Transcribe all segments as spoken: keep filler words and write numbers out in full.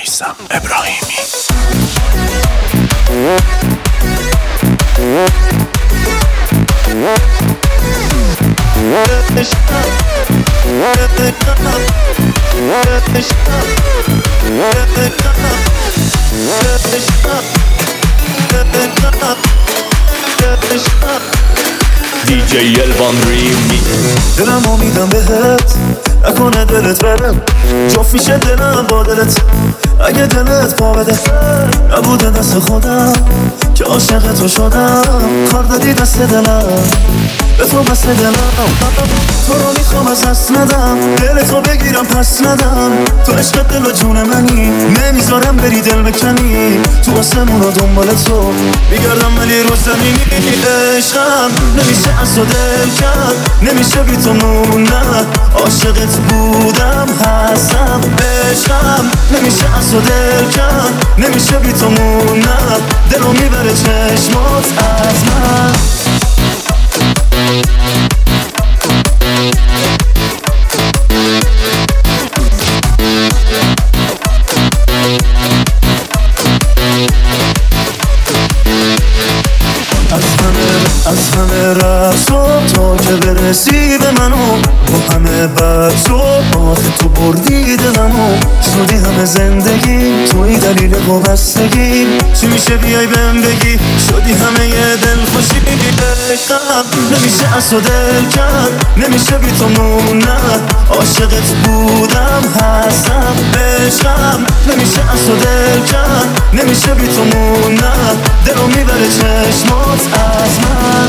میثم ابراهیمی. دی جی الوان ریمی. دلمو میدم بهت نکنه دلت برم، جفت میشه دلم با دلت. اگه دلت پا بده نبوده دست خودم که عاشق تو شدم. کار دادی دست دلم به تو بست دلم. تو رو میخوام از دست ندم، دل تو بگیرم پس ندم. تو عشق دل و جون منی، نمیذارم بری دل بکنی. تو آسمون رو دنبال تو میگردم ولی رو زمینی. عشقم نمیشه از تو دل کرد، نمیشه بی تو موندن. عاشقت بودم هستم. عشقم نمیشه از تو دل کرد، نمیشه بی تو موندن. دلو میبره چشمات از من. از همه رفتم تا که برسی به منو، با همه بد تو آخه تو بردی دلمو. شدی همه زندگی توی دلیل وابستگی، چی میشه بیای بهم بگی شدی همه یه دل خوشی. عشقم نمیشه از تو دل کرد، نمیشه بی تو موندن. عاشقت بودم هستم. عشقم نمیشه از تو دل کرد، نمیشه بی تو موندن. دلو میبره چشمات از من.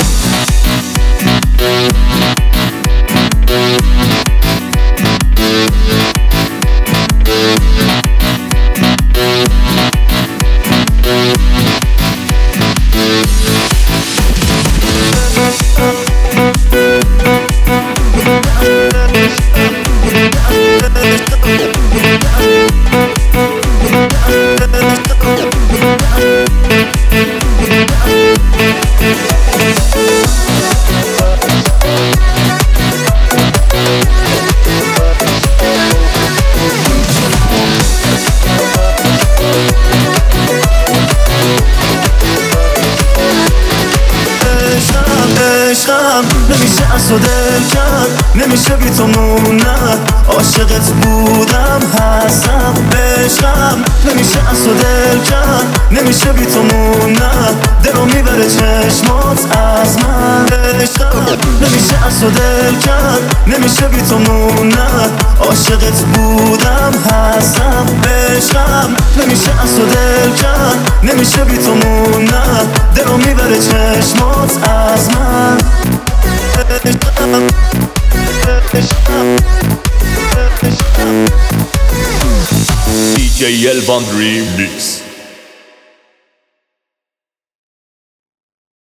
نمیشه از تو دل کرد، نمیشه بی تو موندن. عاشقت بودم هستم. عشقم نمیشه از تو دل کرد، نمیشه بی تو موندن. دلو میبره چشمات از من. عشقم نمیشه از تو دل کرد، نمیشه بی تو موندن. عاشقت بودم هستم. عشقم نمیشه از تو دل کرد، نمیشه بی تو موندن. دلو میبره چشمات از من. دی جی الوان ریمیکس.